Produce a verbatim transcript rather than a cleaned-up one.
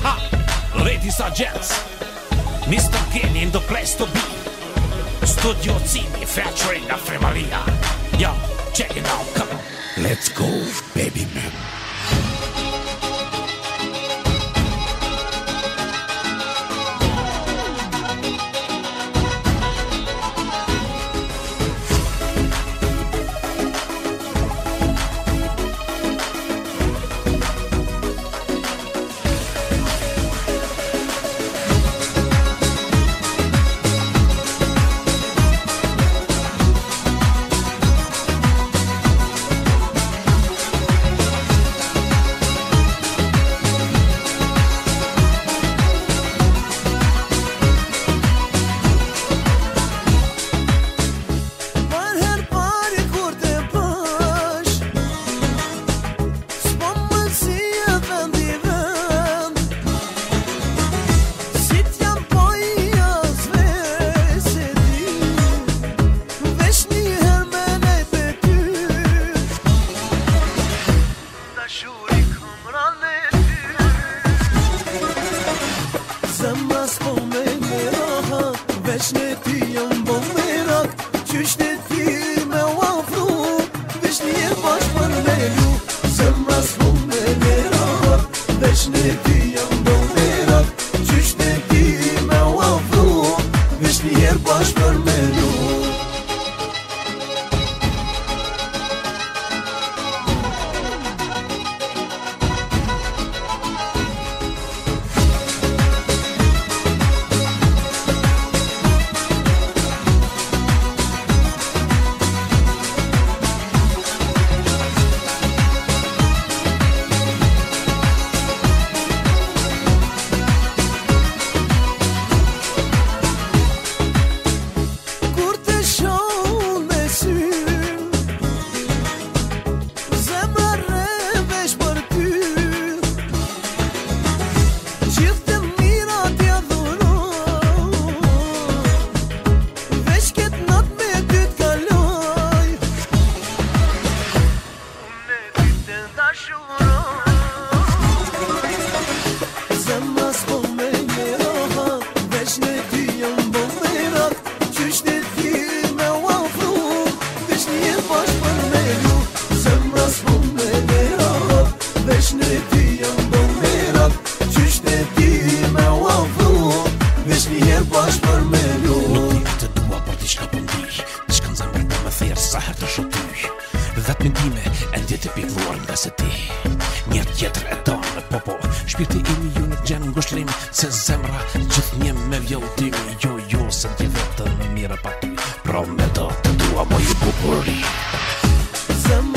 Ha! Ladies and gents, Mister Kenny in the place to be. Studio Zimi featuring Afrimalia. Yo, check it out, come on. Let's go, baby man. Shpirti imi ju nuk gjen ngushëllim, se zemra gjithnjë me vjelltimi. Jo, jo, se ndje vetëm mira pa ty, pra me do të dua moj bukuri.